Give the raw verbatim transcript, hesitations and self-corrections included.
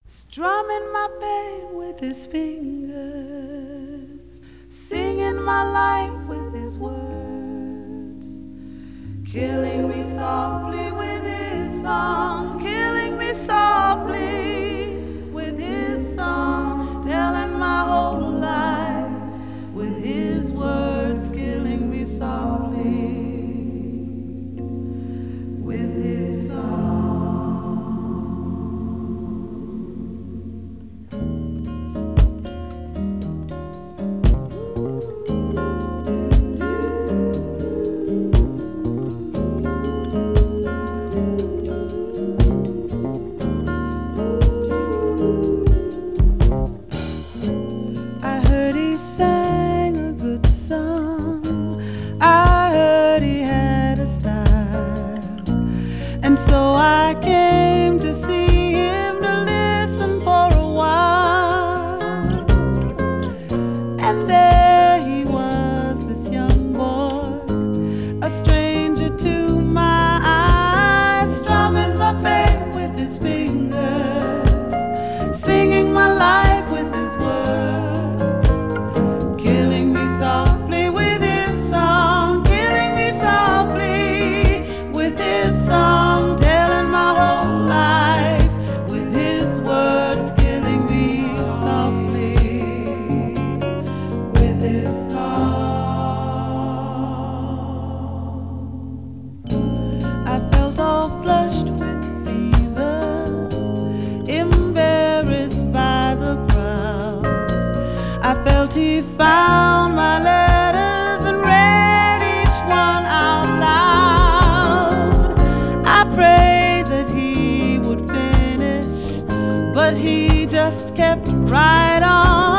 strumming my pain with his fingers, singing my life with his words, killing me softly with his song, killing me softly with his song, telling my whole life with his words, killing me softly with his song. Sang a good song. I heard he had a style, and so I came to see him to listen for a while. And there he was, this young boy, a stranger to my eyes, strumming my pain with his fingers, singing my life with his words, killing me softly with his song, killing me softly with his song, telling my whole life with his words, killing me softly with his song. I felt all flushed with fever, embarrassed by the crowd. I felt he found my letters and read each one out loud. I prayed that he would finish, but he just kept right on.